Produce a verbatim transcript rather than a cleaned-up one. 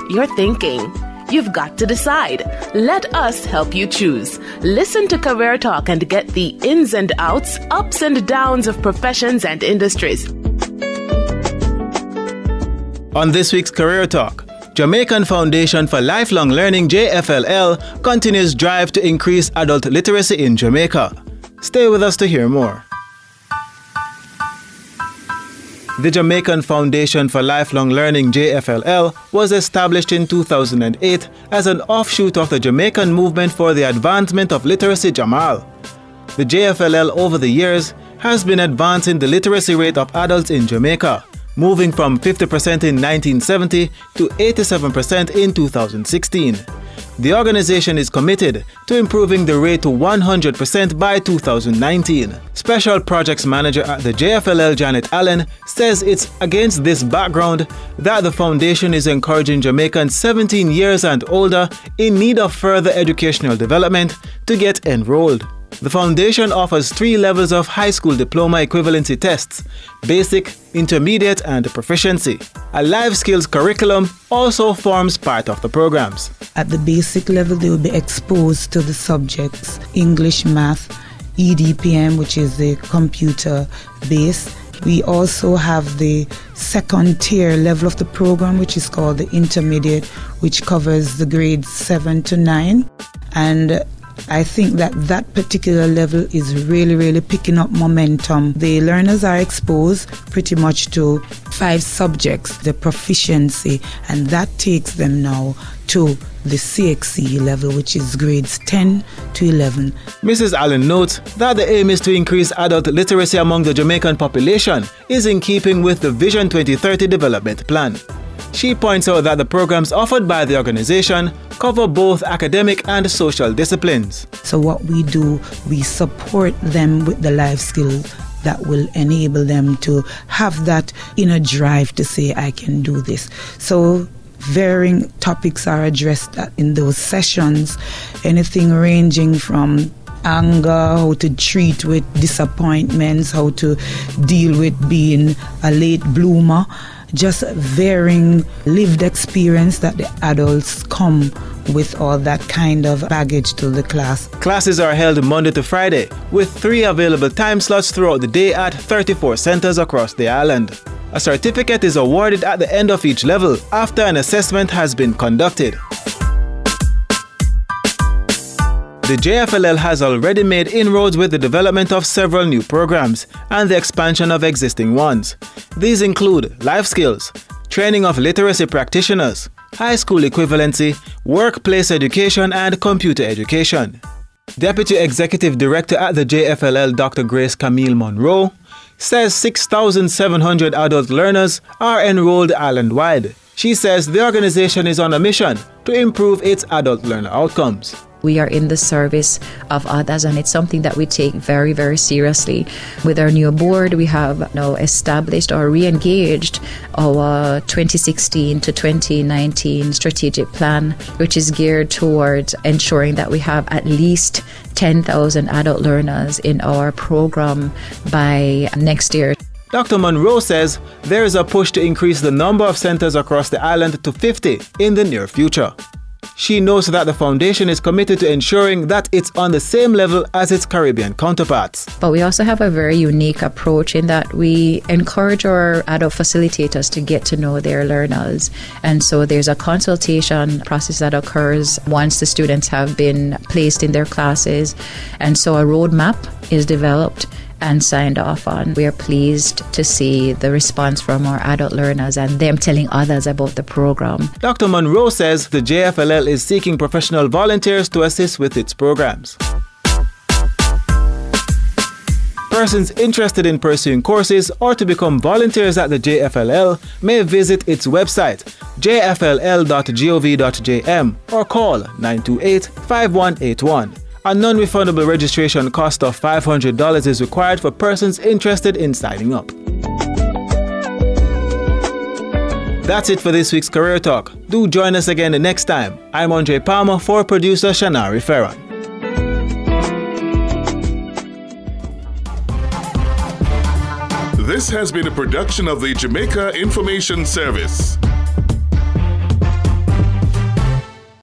You're thinking, you've got to decide. Let us help you choose. Listen to Career Talk and get the ins and outs, ups and downs of professions and industries. On this week's Career Talk, Jamaican Foundation for Lifelong Learning J F L L continues drive to increase adult literacy in Jamaica. Stay with us to hear more. The Jamaican Foundation for Lifelong Learning J F L L was established in two thousand eight as an offshoot of the Jamaican Movement for the Advancement of Literacy Jamal. The J F L L over the years has been advancing the literacy rate of adults in Jamaica, moving from fifty percent in nineteen seventy to eighty-seven percent in two thousand sixteen. The organization is committed to improving the rate to one hundred percent by two thousand nineteen. Special Projects Manager at the J F L L, Janet Allen, says it's against this background that the foundation is encouraging Jamaicans seventeen years and older in need of further educational development to get enrolled. The foundation offers three levels of high school diploma equivalency tests: basic, intermediate, and proficiency. A life skills curriculum also forms part of the programs. At the basic level, they will be exposed to the subjects English, math, E D P M, which is the computer base. We also have the second tier level of the program, which is called the intermediate, which covers the grades seven to nine. And I think that that particular level is really, really picking up momentum. The learners are exposed pretty much to five subjects, the proficiency, and that takes them now to the C X E level, which is grades ten to eleven. Missus Allen notes that the aim is to increase adult literacy among the Jamaican population is in keeping with the Vision twenty thirty development plan. She points out that the programs offered by the organization cover both academic and social disciplines. So what we do, we support them with the life skills that will enable them to have that inner drive to say, I can do this. So varying topics are addressed in those sessions, anything ranging from anger, how to treat with disappointments, how to deal with being a late bloomer, just varying lived experience that the adults come with all that kind of baggage to the class. Classes are held Monday to Friday, with three available time slots throughout the day at thirty-four centers across the island. A certificate is awarded at the end of each level after an assessment has been conducted. The J F L L has already made inroads with the development of several new programs and the expansion of existing ones. These include life skills, training of literacy practitioners, high school equivalency, workplace education, and computer education. Deputy Executive Director at the J F L L, Doctor Grace Camille Monroe, says six thousand seven hundred adult learners are enrolled island-wide. She says the organization is on a mission to improve its adult learner outcomes. We are in the service of others, and it's something that we take very, very seriously. With our new board, we have now established or re-engaged our twenty sixteen to twenty nineteen strategic plan, which is geared towards ensuring that we have at least ten thousand adult learners in our program by next year. Doctor Monroe says there is a push to increase the number of centers across the island to fifty in the near future. She notes that the foundation is committed to ensuring that it's on the same level as its Caribbean counterparts. But we also have a very unique approach in that we encourage our adult facilitators to get to know their learners. And so there's a consultation process that occurs once the students have been placed in their classes. And so a roadmap is developed and signed off on. We are pleased to see the response from our adult learners and them telling others about the program. Doctor Monroe says the J F L L is seeking professional volunteers to assist with its programs. Persons interested in pursuing courses or to become volunteers at the J F L L may visit its website j f l l dot gov dot j m or call nine two eight, five one eight one. A non-refundable registration cost of five hundred dollars is required for persons interested in signing up. That's it for this week's Career Talk. Do join us again the next time. I'm Andre Palmer for producer Shanari Ferron. This has been a production of the Jamaica Information Service.